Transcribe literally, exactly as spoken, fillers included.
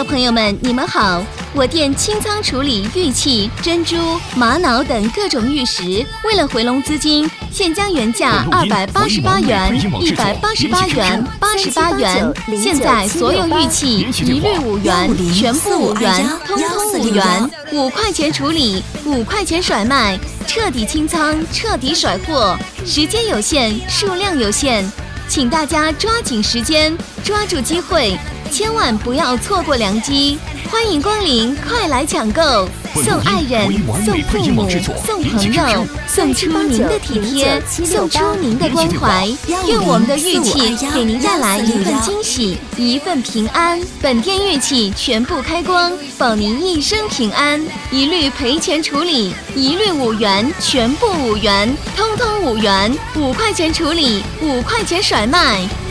朋友们，你们好！我店清仓处理玉器、珍珠、玛瑙等各种玉石，为了回笼资金，现将原价二百八十八元、一百八十八元、八十八元，现在所有玉器一律五元，全部五元，通通五元，五块钱处理，五块钱甩卖，彻底清仓，彻底甩货，时间有限，数量有限，请大家抓紧时间，抓住机会。千万不要错过良机！欢迎光临，快来抢购！送爱人，送父母，送朋友，送出您的体贴，送出您的关怀。愿我们的玉器给您带来一份惊喜，一份平安。本店玉器全部开光，保您一生平安。一律赔钱处理，一律五元，全部五元，通通五元，五块钱处理，五块钱甩卖。